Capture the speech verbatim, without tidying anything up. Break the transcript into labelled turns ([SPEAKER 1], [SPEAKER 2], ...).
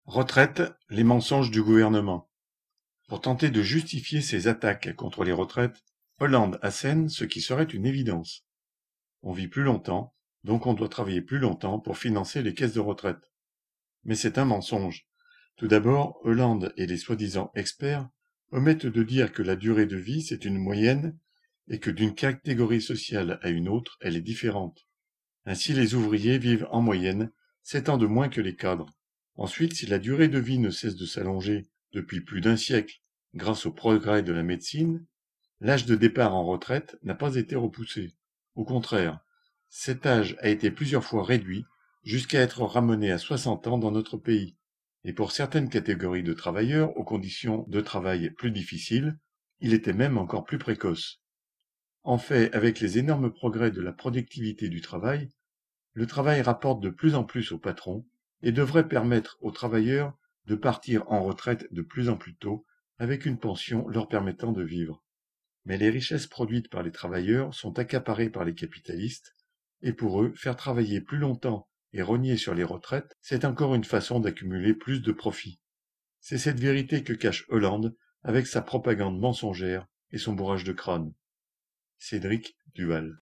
[SPEAKER 1] Retraite, les mensonges du gouvernement. Pour tenter de justifier ses attaques contre les retraites, Hollande assène ce qui serait une évidence. On vit plus longtemps, donc on doit travailler plus longtemps pour financer les caisses de retraite. Mais c'est un mensonge. Tout d'abord, Hollande et les soi-disant experts omettent de dire que la durée de vie, c'est une moyenne et que d'une catégorie sociale à une autre, elle est différente. Ainsi, les ouvriers vivent en moyenne sept ans de moins que les cadres. Ensuite, si la durée de vie ne cesse de s'allonger depuis plus d'un siècle grâce au progrès de la médecine, l'âge de départ en retraite n'a pas été repoussé. Au contraire, cet âge a été plusieurs fois réduit jusqu'à être ramené à soixante ans dans notre pays. Et pour certaines catégories de travailleurs aux conditions de travail plus difficiles, il était même encore plus précoce. En fait, avec les énormes progrès de la productivité du travail, le travail rapporte de plus en plus aux patrons et devrait permettre aux travailleurs de partir en retraite de plus en plus tôt avec une pension leur permettant de vivre. Mais les richesses produites par les travailleurs sont accaparées par les capitalistes et pour eux, faire travailler plus longtemps et rogner sur les retraites, c'est encore une façon d'accumuler plus de profits. C'est cette vérité que cache Hollande avec sa propagande mensongère et son bourrage de crâne. Cédric Duval.